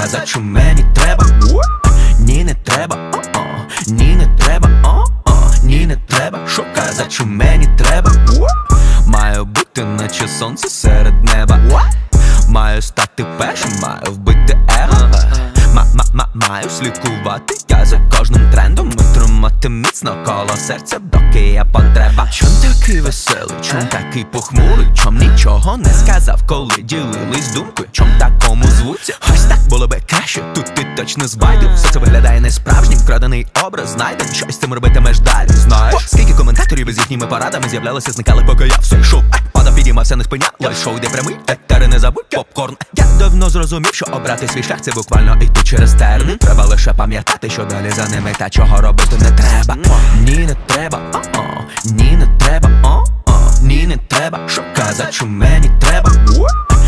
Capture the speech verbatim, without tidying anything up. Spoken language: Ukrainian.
казать, що мені треба. Ні, не треба, о-о, ні, не треба, о-о, ні, не треба, що казать, що мені треба. Маю бути наче сонце серед неба. Маю стати першим, маю вбити его. Ма-ма-ма-маю слідкувати я за кожним трендом і тримати міцно коло серця, доки є потреба. Чом такий веселий, чом такий похмурий, чом нічого не сказав, коли ділились думкою, чом такому звуться? Ось так було би краще, тут ти точно збайдив. Все це виглядає несправжнім, вкрадений образ знайден. Що з цим робитимеш далі, знаєш? Скільки коментаторів із їхніми порадами з'являлися, зникали, поки я все йшов. Падав, підіймався, не спинялось, шоу йде прямий, етери не забудь, попкорн. Я давно зрозумів, що обрати свій шлях — це буквально йти через терни. Треба лише пам'ятати, що далі за ними та чого робити не треба. Ні, не треба, о-о, ні, не треба, о-о, ні, не треба, що казать, що мені треба.